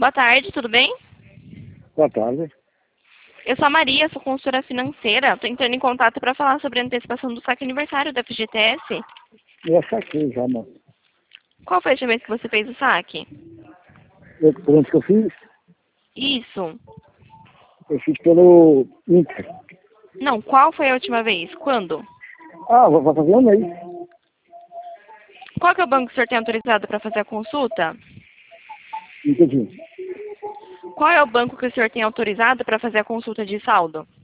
Boa tarde, tudo bem? Boa tarde. Eu sou a Maria, sou consultora financeira. Estou entrando em contato para falar sobre a antecipação do saque aniversário da FGTS. Eu saquei já, mano. Qual foi a última vez que você fez o saque? Por onde que eu fiz? Isso. Eu fiz pelo Inter. Não, qual foi a última vez? Quando? Vou fazer um mês. Qual que é o banco que o senhor tem autorizado para fazer a consulta? Entendi. Qual é o banco que o senhor tem autorizado para fazer a consulta de saldo?